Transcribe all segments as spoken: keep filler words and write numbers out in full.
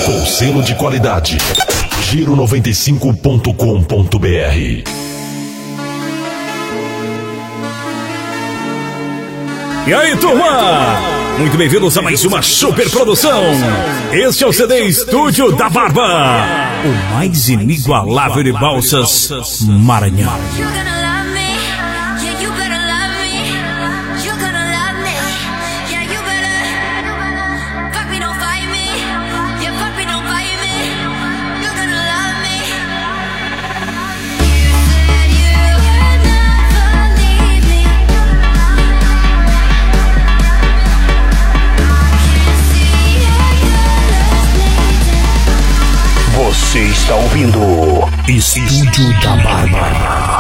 Com selo de qualidade. Giro noventa e cinco ponto com ponto br. E aí, turma? Muito bem-vindos a mais uma super produção. Este é o C D Estúdio da Barba, o mais inigualável de Balsas, Maranhão. Você está ouvindo Estúdio da Barba.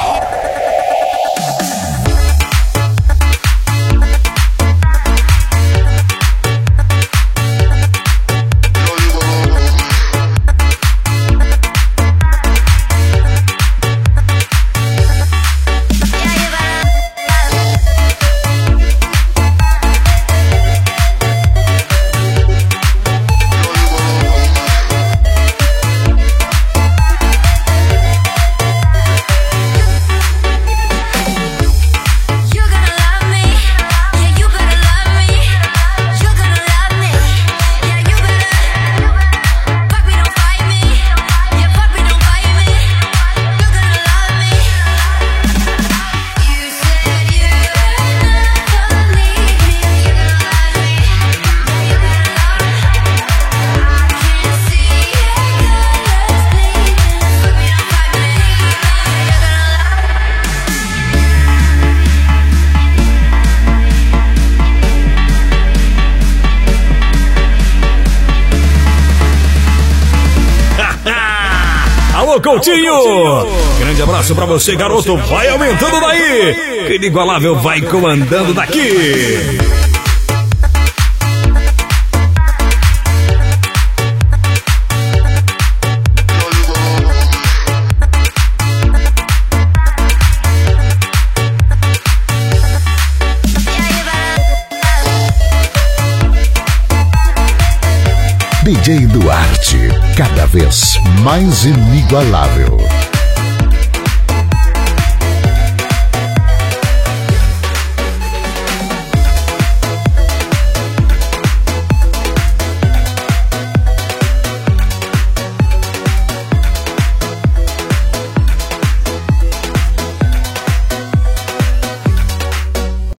Alô, Coutinho! Grande abraço pra você, garoto. Vai aumentando daí, que inigualável vai comandando daqui. D J Duarte, cada vez mais inigualável.